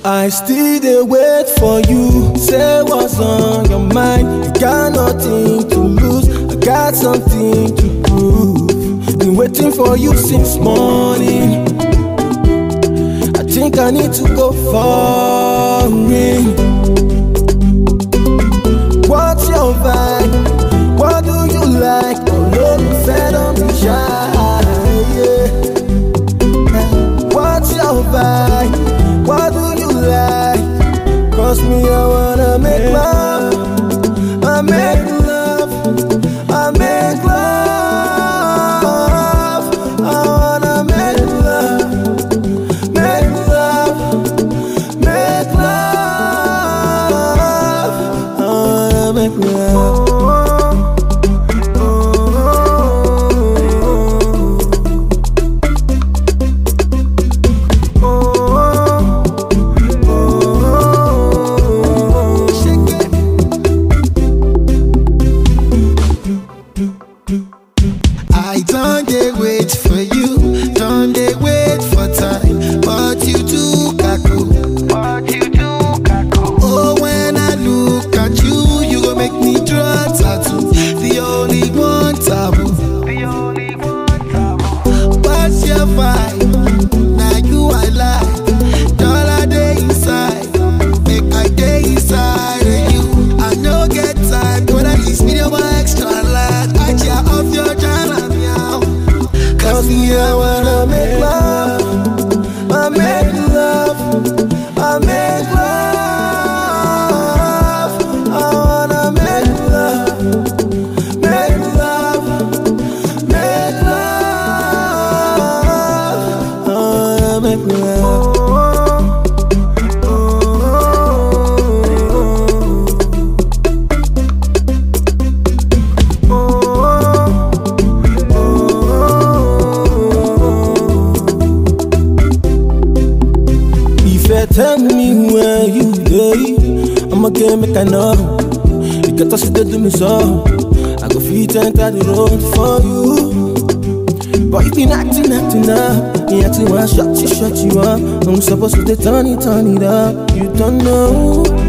I still dey wait for you. Say what's on your mind. You got nothing to lose. I got something to prove. Been waiting for you since morning. I think I need to go foreign. What's your vibe? What do you like? Olólùfẹ́ don't be shy. Yeah. What's your vibe? What do you like? Cause me, I wanna make love. I make love. I make love. I wanna make love. Make love. Make love. I wanna make love. I don't dey wait for you, don't dey wait for time, but you too kaku. Oh, when I look at you, you gon' make me draw tattoo. The only one taboo. What's your vibe? Now you I like. Dollar day inside, make I day inside of you. I no get time, but at least video my extra light. I cheer off your channel meow. Cause me, I wanna make love. I make love. I make love. I wanna make love. Make love. Make love. I wanna make love. Tell me where you dey, I'ma get make I know. You can touch it to me so I go fit enter the road for you. But you been acting up. You acting one shot you up. I'm supposed to turn it up. You don't know.